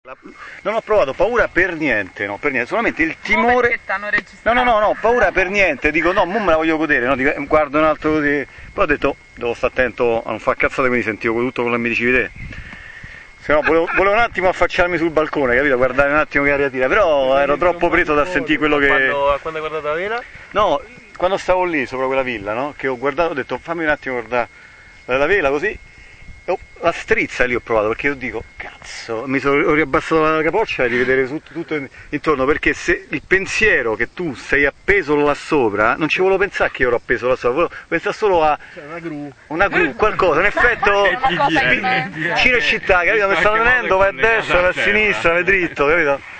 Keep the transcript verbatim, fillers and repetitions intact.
Non ho provato paura per niente, no, per niente, solamente il timore. No, no, no, no, paura per niente, dico no, mo me la voglio godere, no, dico, guardo un altro così. Poi ho detto, devo stare attento a non far cazzate, quindi sentivo tutto quello che mi dicevi te. Se no, volevo, volevo un attimo affacciarmi sul balcone, capito? Guardare un attimo che aria tira, però ero troppo preso da sentire quello che. Quando, quando hai guardato la vela? No, quando stavo lì sopra quella villa, no? Che ho guardato, ho detto fammi un attimo guardare la vela così. Oh, la strizza lì ho provato perché io dico cazzo, mi sono ho riabbassato la capoccia e di vedere tutto, tutto intorno, perché se il pensiero che tu sei appeso là sopra, non ci volevo pensare che io ero appeso là sopra, volevo pensare solo a cioè, una gru, una gru, qualcosa, un effetto Cino e città, capito? Mi stanno venendo, vai a destra, vai a sinistra, vai dritto, capito?